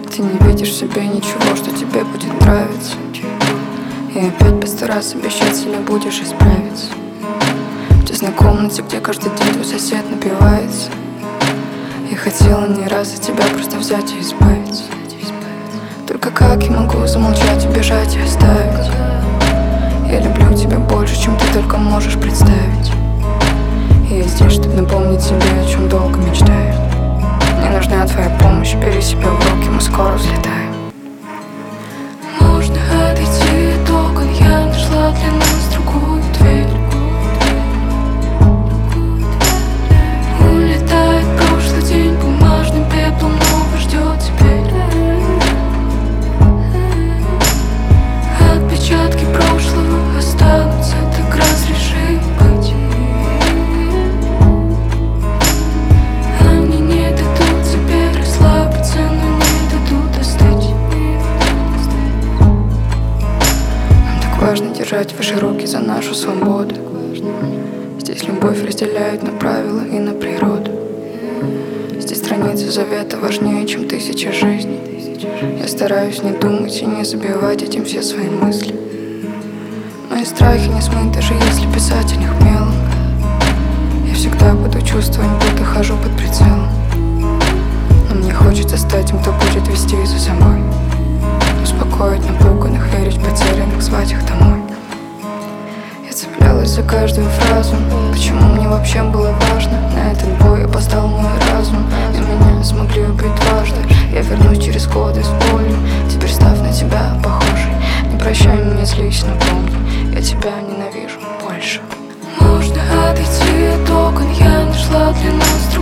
Ты не видишь в себе ничего, что тебе будет нравиться. И опять по 100 раз обещать или будешь исправиться. В тесной комнате, где каждый день твой сосед напивается. Я хотела не раз от тебя просто взять и избавиться. Только как я могу замолчать, убежать и оставить? Я люблю тебя больше, чем ты только можешь представить. И я здесь, чтобы напомнить тебе, о чем долго мечтаю. Мне нужна твоя помощь, бери себя в руки, мы скоро взлетаем. Можно отойти от окон, я нашла для нас другую дверь. Улетает прошлый день бумажным пеплом, нового ждет теперь. Отпечатки прошлого останутся, так разреши быть. Они не дадут тебе расслабиться, но не дадут остыть. Нам так важно держать выше руки за нашу свободу. Здесь любовь разделяют на правила и на природу. Здесь страницы завета важнее, чем 1000 жизней. Я стараюсь не думать и не забивать этим все свои мысли. Мои страхи не смыть, даже если писать о них мелом. Я всегда буду чувствовать, будто хожу под прицелом. Но мне хочется стать тем, кто будет вести за собой, успокоить напуганных, верить потерянных, звать их домой. Я цеплялась за каждую фразу, почему мне вообще было важно. На этот бой опоздал мой разум, и меня смогли убить дважды. Я вернусь через годы с болью, теперь став на тебя похожей. Не прощай меня, злись, но помни, я тебя ненавижу больше. Можно отойти от окон, я нашла для нас другую